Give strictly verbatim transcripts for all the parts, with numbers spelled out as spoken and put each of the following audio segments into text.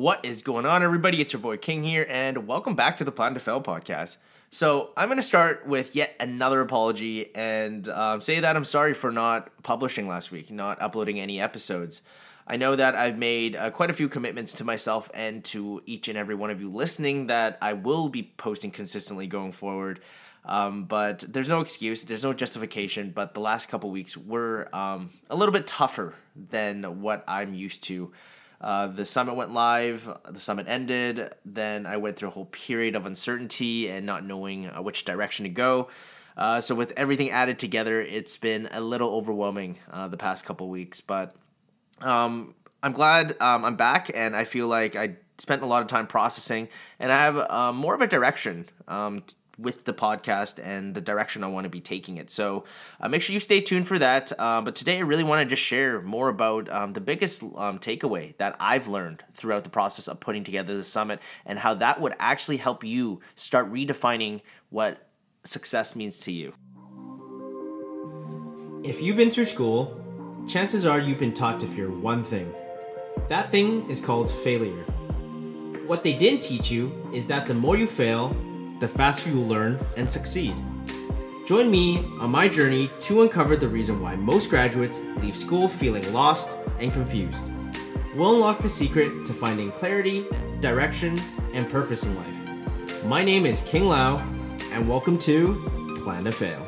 What is going on, everybody? It's your boy King here, and welcome back to the Plan to Fail podcast. So I'm going to start with yet another apology and um, say that I'm sorry for not publishing last week, not uploading any episodes. I know that I've made uh, quite a few commitments to myself and to each and every one of you listening that I will be posting consistently going forward. Um, but there's no excuse, there's no justification, but the last couple weeks were um, a little bit tougher than what I'm used to. Uh, the summit went live, the summit ended, then I went through a whole period of uncertainty and not knowing uh, which direction to go. Uh, so with everything added together, it's been a little overwhelming uh, the past couple weeks, but um, I'm glad um, I'm back, and I feel like I spent a lot of time processing, and I have uh, more of a direction um, t- with the podcast and the direction I want to be taking it. So uh, make sure you stay tuned for that. Uh, but today I really want to just share more about um, the biggest um, takeaway that I've learned throughout the process of putting together the summit and how that would actually help you start redefining what success means to you. If you've been through school, chances are you've been taught to fear one thing. That thing is called failure. What they didn't teach you is that the more you fail, the faster you will learn and succeed. Join me on my journey to uncover the reason why most graduates leave school feeling lost and confused. We'll unlock the secret to finding clarity, direction, and purpose in life. My name is King Lau, and welcome to Plan to Fail.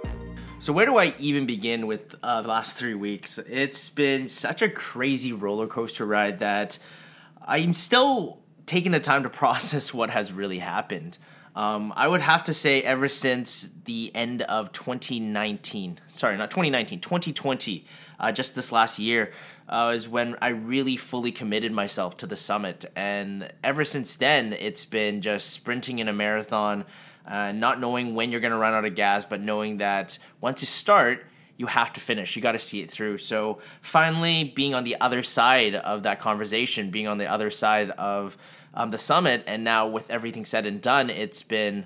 So where do I even begin with uh, the last three weeks? It's been such a crazy roller coaster ride that I'm still taking the time to process what has really happened. Um, I would have to say ever since the end of twenty nineteen, sorry, not twenty nineteen, twenty twenty, uh, just this last year, uh, is when I really fully committed myself to the summit. And ever since then, it's been just sprinting in a marathon, uh, not knowing when you're going to run out of gas, but knowing that once you start, you have to finish. You got to see it through. So finally being on the other side of that conversation, being on the other side of Um, the summit, and now with everything said and done, it's been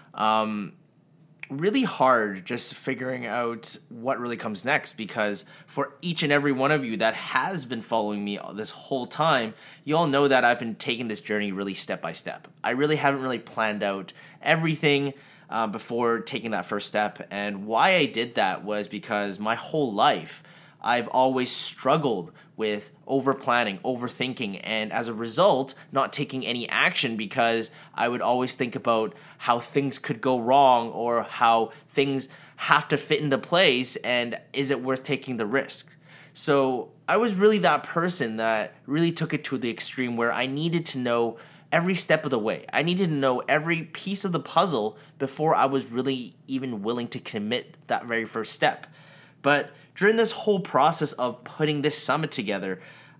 um, really hard just figuring out what really comes next, because for each and every one of you that has been following me this whole time, you all know that I've been taking this journey really step by step. I really haven't really planned out everything uh, before taking that first step, and why I did that was because my whole life I've always struggled with over-planning, overthinking, and as a result, not taking any action because I would always think about how things could go wrong or how things have to fit into place, and is it worth taking the risk? So I was really that person that really took it to the extreme where I needed to know every step of the way. I needed to know every piece of the puzzle before I was really even willing to commit that very first step. But during this whole process of putting this summit together,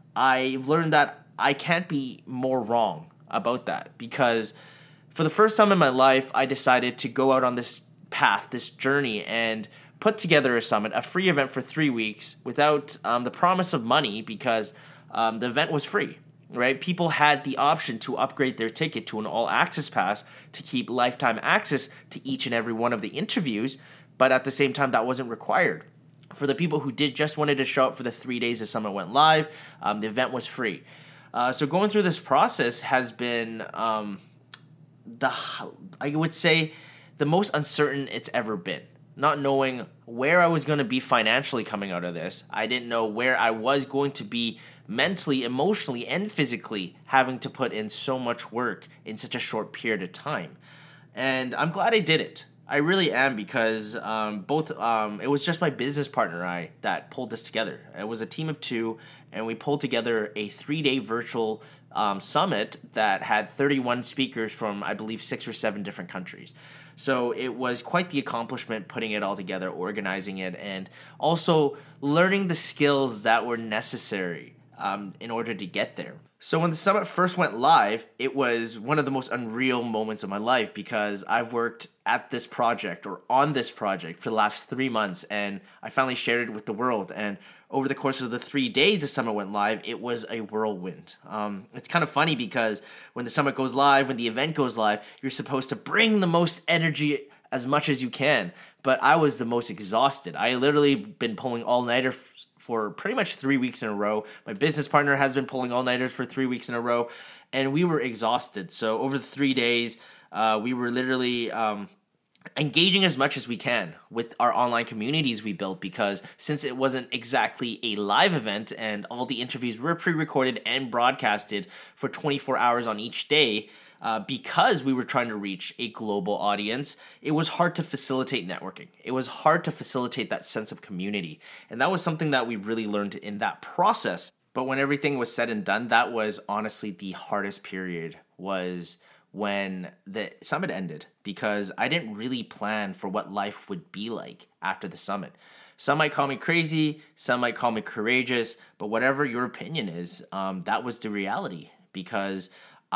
I learned that I can't be more wrong about that, because for the first time in my life, I decided to go out on this path, this journey, and put together a summit, a free event for three weeks without um, the promise of money, because um, the event was free, right? People had the option to upgrade their ticket to an all-access pass to keep lifetime access to each and every one of the interviews, but at the same time, that wasn't required. For the people who did just wanted to show up for the three days the summit went live, um, the event was free. Uh, so going through this process has been um, the I would say the most uncertain it's ever been. Not knowing where I was going to be financially coming out of this. I didn't know where I was going to be mentally, emotionally, and physically, having to put in so much work in such a short period of time. And I'm glad I did it. I really am, because um, both um, it was just my business partner and I that pulled this together. It was a team of two, and we pulled together a three-day virtual um, summit that had thirty-one speakers from, I believe, six or seven different countries. So it was quite the accomplishment putting it all together, organizing it, and also learning the skills that were necessary um, in order to get there. So when the summit first went live, it was one of the most unreal moments of my life, because I've worked at this project or on this project for the last three months, and I finally shared it with the world. And over the course of the three days the summit went live, it was a whirlwind. Um, it's kind of funny because when the summit goes live, when the event goes live, you're supposed to bring the most energy as much as you can. But I was the most exhausted. I literally been pulling all-nighter f- for pretty much three weeks in a row. My business partner has been pulling all-nighters for three weeks in a row, and we were exhausted. So over the three days, uh, we were literally um, engaging as much as we can with our online communities we built, because since it wasn't exactly a live event and all the interviews were pre-recorded and broadcasted for twenty-four hours on each day, Uh, because we were trying to reach a global audience, it was hard to facilitate networking. It was hard to facilitate that sense of community. And that was something that we really learned in that process. But when everything was said and done, that was honestly the hardest period, was when the summit ended, because I didn't really plan for what life would be like after the summit. Some might call me crazy, some might call me courageous, but whatever your opinion is, um, that was the reality, because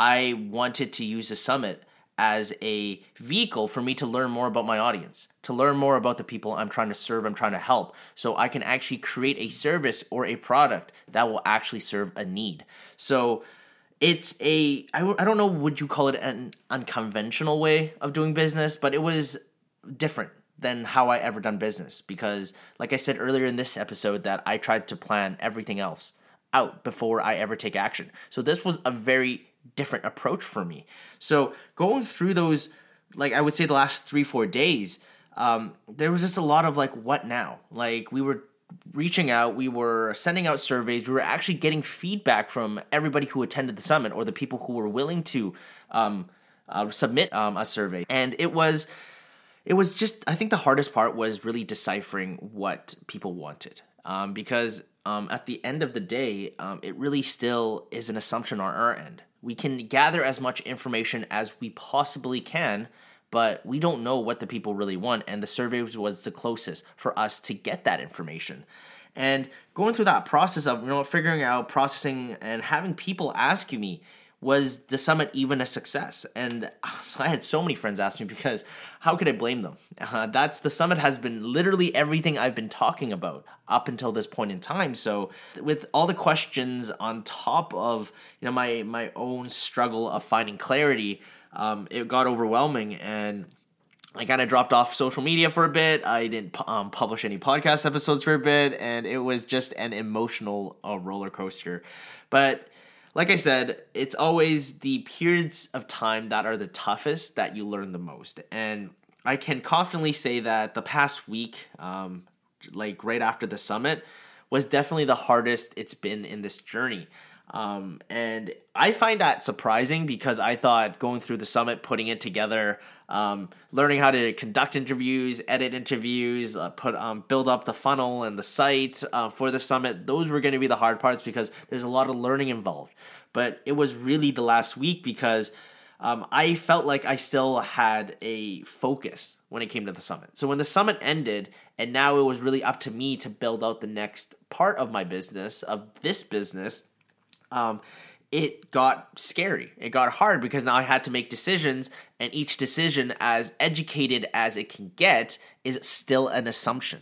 I wanted to use the summit as a vehicle for me to learn more about my audience, to learn more about the people I'm trying to serve, I'm trying to help, so I can actually create a service or a product that will actually serve a need. So it's a, I, I don't know, would you call it an unconventional way of doing business, but it was different than how I ever done business, because like I said earlier in this episode, that I tried to plan everything else out before I ever take action. So this was a very different approach for me. So going through those, like I would say the last three, four days, um, there was just a lot of like, what now? Like we were reaching out, we were sending out surveys, we were actually getting feedback from everybody who attended the summit, or the people who were willing to um, uh, submit um, a survey. And it was, it was just, I think the hardest part was really deciphering what people wanted. Um, because um, at the end of the day, um, it really still is an assumption on our end. We can gather as much information as we possibly can, but we don't know what the people really want, and the survey was the closest for us to get that information. And going through that process of, you know, figuring out, processing, and having people ask me, was the summit even a success? And so I had so many friends ask me, because how could I blame them? Uh, that's the summit has been literally everything I've been talking about up until this point in time. So with all the questions on top of, you know, my my own struggle of finding clarity, um, it got overwhelming, and I kind of dropped off social media for a bit. I didn't um, publish any podcast episodes for a bit, and it was just an emotional uh, roller coaster. But like I said, it's always the periods of time that are the toughest that you learn the most. And I can confidently say that the past week, um, like right after the summit, was definitely the hardest it's been in this journey. Um, and I find that surprising, because I thought going through the summit, putting it together, um, learning how to conduct interviews, edit interviews, uh, put um, build up the funnel and the site uh, for the summit, those were going to be the hard parts, because there's a lot of learning involved. But it was really the last week, because um, I felt like I still had a focus when it came to the summit. So when the summit ended, and now it was really up to me to build out the next part of my business, of this business, Um, it got scary. It got hard, because now I had to make decisions, and each decision, as educated as it can get, is still an assumption.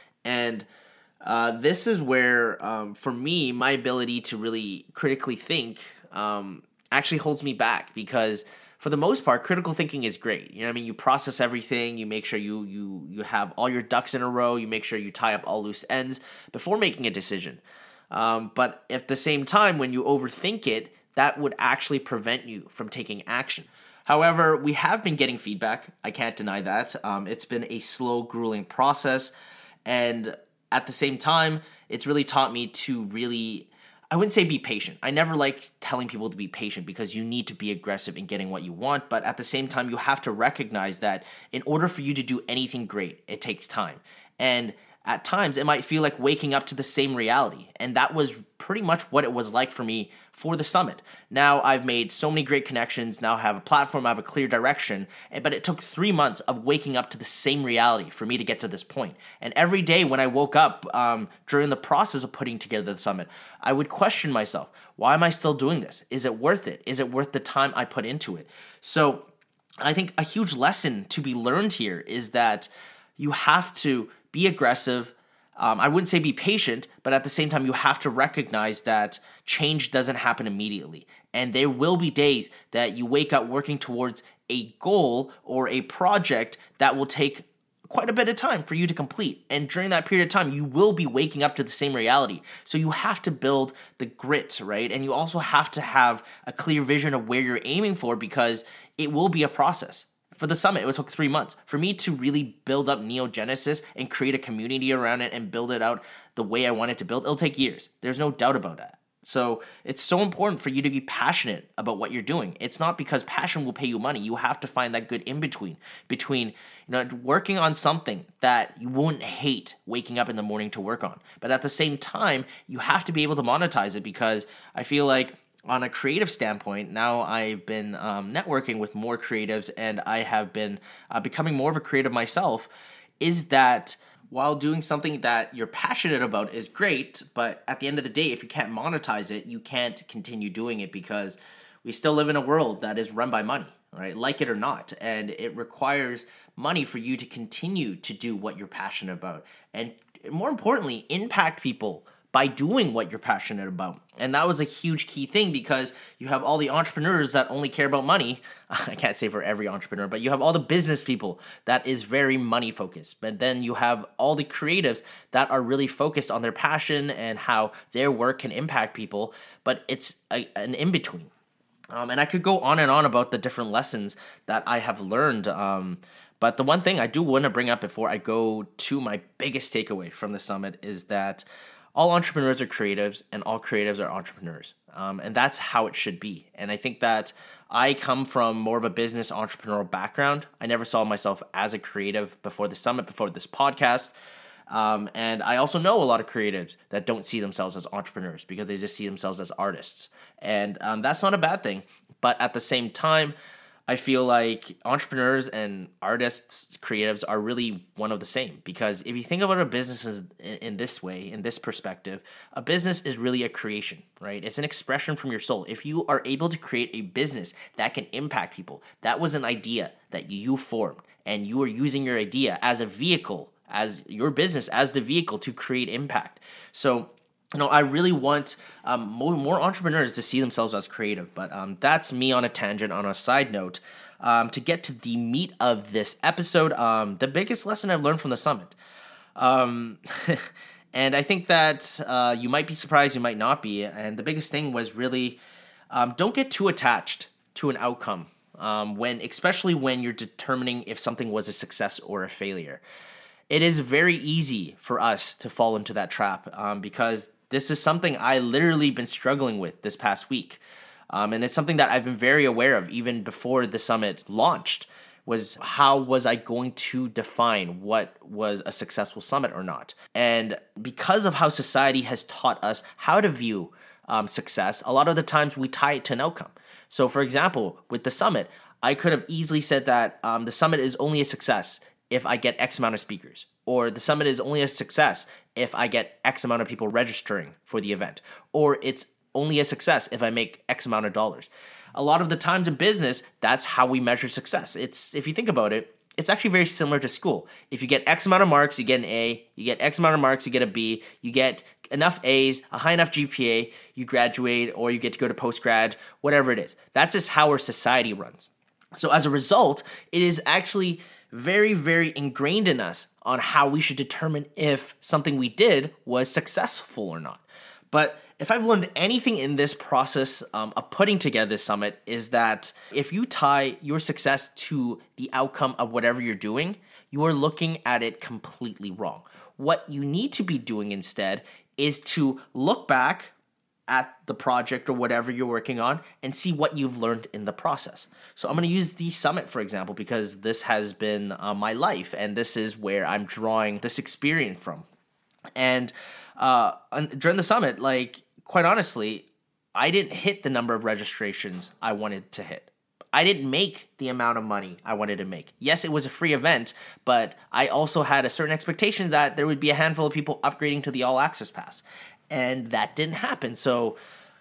And uh, this is where, um, for me, my ability to really critically think um, actually holds me back, because for the most part, critical thinking is great. You know what I mean? You process everything, you make sure you you you have all your ducks in a row, you make sure you tie up all loose ends before making a decision. Um, but at the same time, when you overthink it, that would actually prevent you from taking action. However, we have been getting feedback. I can't deny that. Um, it's been a slow, grueling process. And at the same time, it's really taught me to really, I wouldn't say be patient. I never liked telling people to be patient, because you need to be aggressive in getting what you want. But at the same time, you have to recognize that in order for you to do anything great, it takes time. And at times, it might feel like waking up to the same reality. And that was pretty much what it was like for me for the summit. Now I've made so many great connections. Now I have a platform, I have a clear direction. But it took three months of waking up to the same reality for me to get to this point. And every day when I woke up um, during the process of putting together the summit, I would question myself, why am I still doing this? Is it worth it? Is it worth the time I put into it? So I think a huge lesson to be learned here is that you have to be aggressive. Um, I wouldn't say be patient, but at the same time, you have to recognize that change doesn't happen immediately. And there will be days that you wake up working towards a goal or a project that will take quite a bit of time for you to complete. And during that period of time, you will be waking up to the same reality. So you have to build the grit, right? And you also have to have a clear vision of where you're aiming for, because it will be a process. For the summit, it took three months. For me to really build up Neogenesis and create a community around it and build it out the way I want it to build, it'll take years. There's no doubt about that. So it's so important for you to be passionate about what you're doing. It's not because passion will pay you money. You have to find that good in-between, between, you know, working on something that you won't hate waking up in the morning to work on. But at the same time, you have to be able to monetize it, because I feel like on a creative standpoint, now I've been um, networking with more creatives, and I have been uh, becoming more of a creative myself, is that while doing something that you're passionate about is great, but at the end of the day, if you can't monetize it, you can't continue doing it, because we still live in a world that is run by money, right? Like it or not. And it requires money for you to continue to do what you're passionate about. And more importantly, impact people by doing what you're passionate about. And that was a huge key thing, because you have all the entrepreneurs that only care about money. I can't say for every entrepreneur, but you have all the business people that is very money focused. But then you have all the creatives that are really focused on their passion and how their work can impact people. But it's a, an in-between. Um, and I could go on and on about the different lessons that I have learned. Um, but the one thing I do want to bring up before I go to my biggest takeaway from the summit is that all entrepreneurs are creatives, and all creatives are entrepreneurs. Um, and that's how it should be. And I think that I come from more of a business entrepreneurial background. I never saw myself as a creative before the summit, before this podcast. Um, and I also know a lot of creatives that don't see themselves as entrepreneurs, because they just see themselves as artists. And um, that's not a bad thing. But at the same time, I feel like entrepreneurs and artists, creatives are really one of the same, because if you think about a business in, in this way, in this perspective, a business is really a creation, right? It's an expression from your soul. If you are able to create a business that can impact people, that was an idea that you formed, and you are using your idea as a vehicle, as your business, as the vehicle to create impact. So, you know, I really want um, more, more entrepreneurs to see themselves as creative, but um, that's me on a tangent. On a side note, um, to get to the meat of this episode, um, the biggest lesson I've learned from the summit. Um, and I think that uh, you might be surprised, you might not be. And the biggest thing was really um, don't get too attached to an outcome, um, when, especially when you're determining if something was a success or a failure. It is very easy for us to fall into that trap um, because this is something I literally been struggling with this past week. Um, and it's something that I've been very aware of even before the summit launched, was how was I going to define what was a successful summit or not? And because of how society has taught us how to view um, success, a lot of the times we tie it to an outcome. So for example, with the summit, I could have easily said that um, the summit is only a success if I get X amount of speakers, or the summit is only a success if I get X amount of people registering for the event, or it's only a success if I make X amount of dollars. A lot of the times in business, that's how we measure success. It's, if you think about it, it's actually very similar to school. If you get X amount of marks, you get an A. You get X amount of marks, you get a B. You get enough A's, a high enough G P A, you graduate, or you get to go to post-grad, whatever it is. That's just how our society runs. So as a result, it is actually very, very ingrained in us on how we should determine if something we did was successful or not. But if I've learned anything in this process um, of putting together this summit, is that if you tie your success to the outcome of whatever you're doing, you are looking at it completely wrong. What you need to be doing instead is to look back at the project or whatever you're working on and see what you've learned in the process. So I'm going to use the summit, for example, because this has been uh, my life, and this is where I'm drawing this experience from. And uh, during the summit, like, quite honestly, I didn't hit the number of registrations I wanted to hit. I didn't make the amount of money I wanted to make. Yes, it was a free event, but I also had a certain expectation that there would be a handful of people upgrading to the All Access Pass. And that didn't happen. So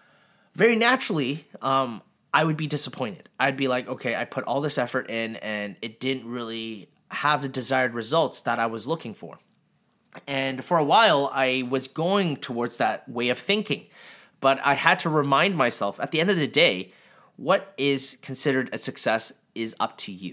very naturally, um, I would be disappointed. I'd be like, okay, I put all this effort in and it didn't really have the desired results that I was looking for. And for a while, I was going towards that way of thinking. But I had to remind myself, at the end of the day, what is considered a success is up to you.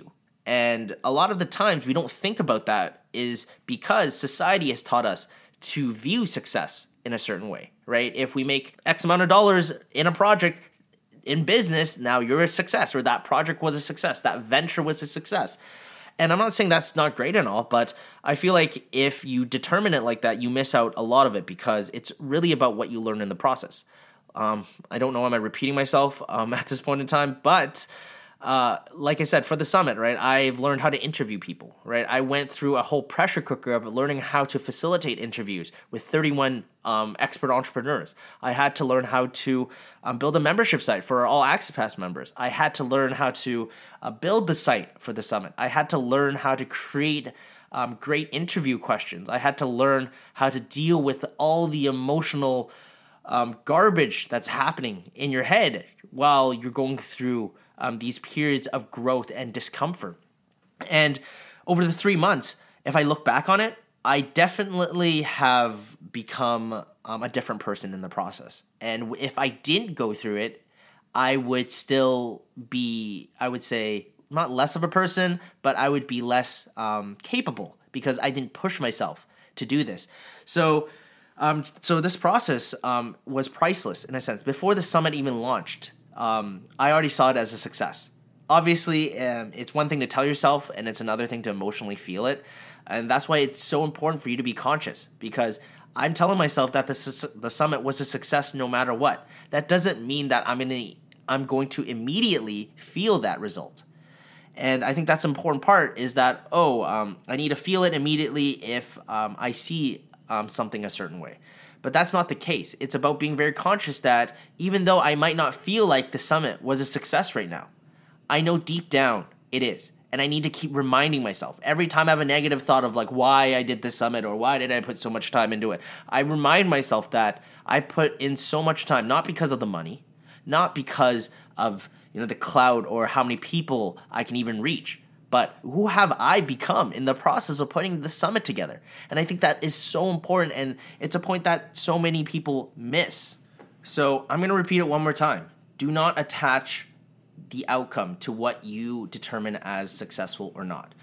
And a lot of the times we don't think about that is because society has taught us to view success in a certain way, right? If we make X amount of dollars in a project in business, now you're a success, or that project was a success, that venture was a success. And I'm not saying that's not great and all, but I feel like if you determine it like that, you miss out a lot of it because it's really about what you learn in the process. Um, I don't know, am I repeating myself um, at this point in time? But uh, like I said, for the summit, right, I've learned how to interview people, right? I went through a whole pressure cooker of learning how to facilitate interviews with thirty-one um, expert entrepreneurs. I had to learn how to um, build a membership site for all Access Pass members. I had to learn how to uh, build the site for the summit. I had to learn how to create um, great interview questions. I had to learn how to deal with all the emotional um, garbage that's happening in your head while you're going through um, these periods of growth and discomfort. And over the three months, if I look back on it, I definitely have become um, a different person in the process. And if I didn't go through it, I would still be, I would say, not less of a person, but I would be less um, capable because I didn't push myself to do this. So, um, so this process um, was priceless in a sense. Before the summit even launched, um, I already saw it as a success. Obviously, um, it's one thing to tell yourself, and it's another thing to emotionally feel it. And that's why it's so important for you to be conscious, because I'm telling myself that the, the summit was a success no matter what. That doesn't mean that I'm gonna, I'm going to immediately feel that result. And I think that's an important part is that, oh, um, I need to feel it immediately if um, I see um, something a certain way. But that's not the case. It's about being very conscious that even though I might not feel like the summit was a success right now, I know deep down it is. And I need to keep reminding myself. Every time I have a negative thought of like why I did this summit or why did I put so much time into it, I remind myself that I put in so much time, not because of the money, not because of, you know, the cloud or how many people I can even reach, but who have I become in the process of putting the summit together? And I think that is so important, and it's a point that so many people miss. So I'm going to repeat it one more time. Do not attach the outcome to what you determine as successful or not.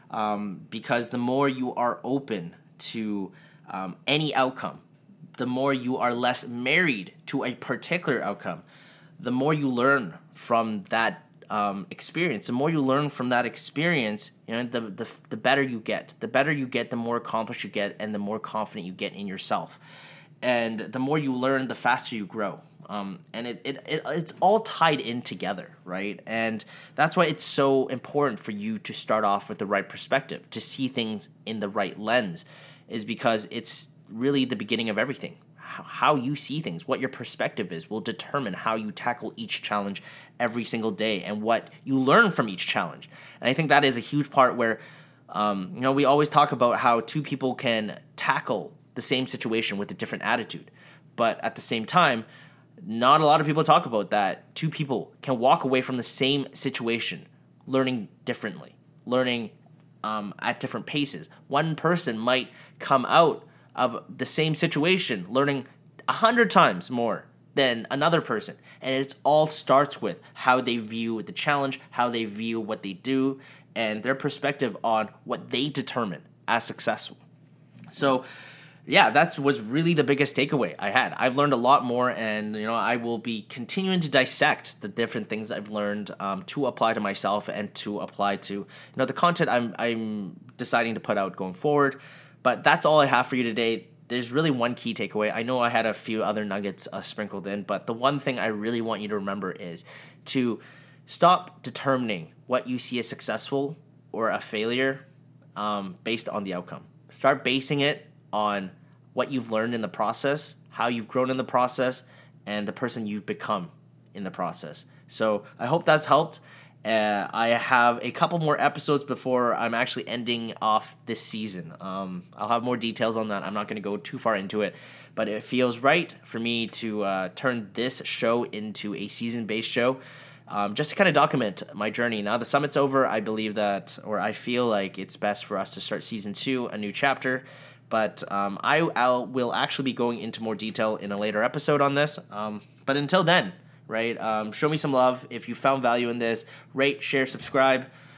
Um, because the more you are open to um, any outcome, the more you are less married to a particular outcome, the more you learn from that um, experience. The more you learn from that experience, you know, the, the the better you get. The better you get, the more accomplished you get, and the more confident you get in yourself. And the more you learn, the faster you grow. Um, and it, it, it it's all tied in together, right? And that's why it's so important for you to start off with the right perspective, to see things in the right lens, is because it's really the beginning of everything. How, how you see things, what your perspective is, will determine how you tackle each challenge every single day and what you learn from each challenge. And I think that is a huge part where, um, you know, we always talk about how two people can tackle the same situation with a different attitude. But at the same time, not a lot of people talk about that. Two people can walk away from the same situation learning differently, learning um, at different paces. One person might come out of the same situation learning a hundred times more than another person. And it all starts with how they view the challenge, how they view what they do, and their perspective on what they determine as successful. So yeah, that was really the biggest takeaway I had. I've learned a lot more, and you know, I will be continuing to dissect the different things I've learned um, to apply to myself and to apply to, you know, the content I'm I'm deciding to put out going forward. But that's all I have for you today. There's really one key takeaway. I know I had a few other nuggets uh, sprinkled in, but the one thing I really want you to remember is to stop determining what you see as successful or a failure um, based on the outcome. Start basing it on what you've learned in the process, how you've grown in the process, and the person you've become in the process. So I hope that's helped. Uh, I have a couple more episodes before I'm actually ending off this season. Um, I'll have more details on that. I'm not going to go too far into it, but it feels right for me to uh, turn this show into a season-based show, um, just to kind of document my journey. Now the summit's over. I believe that, or I feel like it's best for us to start season two, a new chapter. But um, I I'll, will actually be going into more detail in a later episode on this. Um, but until then, right, um, show me some love. If you found value in this, rate, share, subscribe.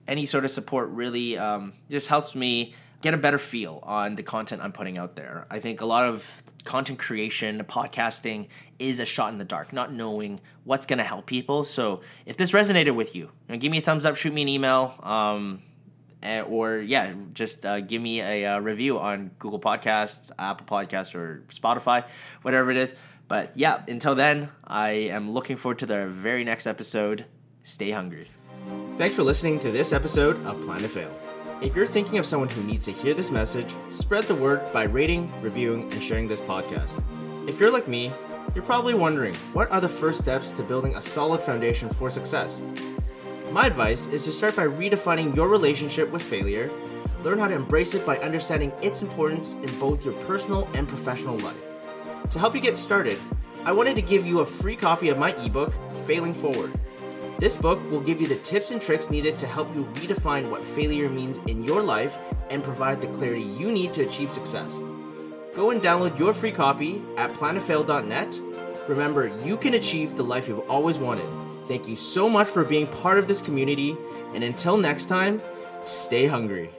any sort of support really um, just helps me get a better feel on the content I'm putting out there. I think a lot of content creation, podcasting is a shot in the dark, not knowing what's going to help people. So if this resonated with you, you know, give me a thumbs up, shoot me an email, um, or yeah, just uh, give me a, a review on Google Podcasts, Apple Podcasts, or Spotify, whatever it is. But yeah, until then, I am looking forward to the very next episode. Stay hungry. Thanks for listening to this episode of Plan to Fail. If you're thinking of someone who needs to hear this message, spread the word by rating, reviewing, and sharing this podcast. If you're like me, you're probably wondering, what are the first steps to building a solid foundation for success? My advice is to start by redefining your relationship with failure, learn how to embrace it by understanding its importance in both your personal and professional life. To help you get started, I wanted to give you a free copy of my ebook, Failing Forward. This book will give you the tips and tricks needed to help you redefine what failure means in your life and provide the clarity you need to achieve success. Go and download your free copy at plan to fail dot net. Remember, you can achieve the life you've always wanted. Thank you so much for being part of this community, and until next time, stay hungry.